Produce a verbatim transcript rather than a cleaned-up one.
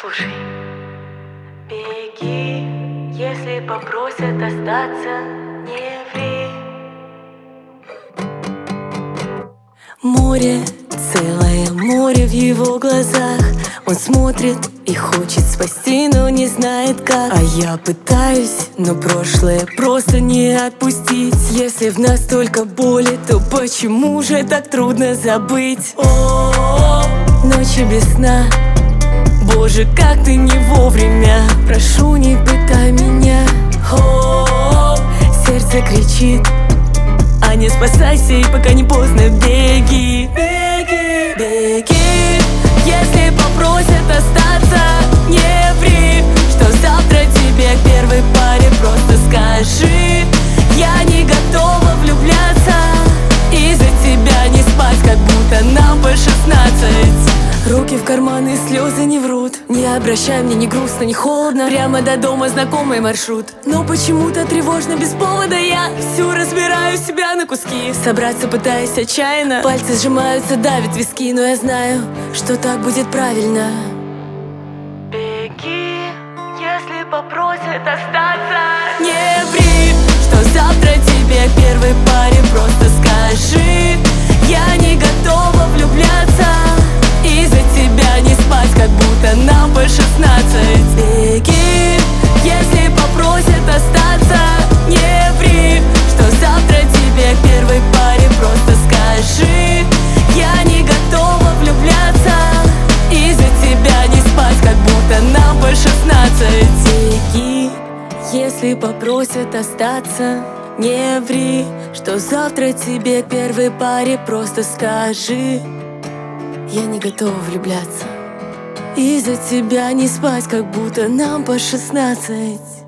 Слушай, беги, если попросят остаться, не ври. Море, целое море в его глазах. Он смотрит и хочет спасти, но не знает как. А я пытаюсь, но прошлое просто не отпустить. Если в нас столько боли, то почему же так трудно забыть? О, ночи без сна, Боже, как ты не вовремя. Прошу, не пытай меня. О, сердце кричит, а не спасайся, и пока не поздно. Беги, беги, беги. Если попросят остаться, не ври, что завтра тебе к первой паре. Просто скажи: я не готова влюбляться, из-за тебя не спать, как будто нам по шестнадцать. Руки в карманы, слезы не врут. Не обращай, мне не грустно, не холодно. Прямо до дома знакомый маршрут. Но почему-то тревожно без повода. Я всю разбираю себя на куски. Собраться пытаюсь отчаянно. Пальцы сжимаются, давят виски. Но я знаю, что так будет правильно. Беги, если попросят остаться, Не ври, что завтра тебе к первой паре. Просто скажи: я не готова влюбляться, из-за тебя не спать, как будто нам по шестнадцать. Беги, если попросят остаться, не ври, что завтра тебе к первой паре. Просто скажи: я не готова влюбляться, из-за тебя не спать, как будто нам по шестнадцать. Беги, если попросят остаться, не ври, что завтра тебе к первой паре. Просто скажи: я не готова влюбляться, из-за тебя не спать, как будто нам по шестнадцать.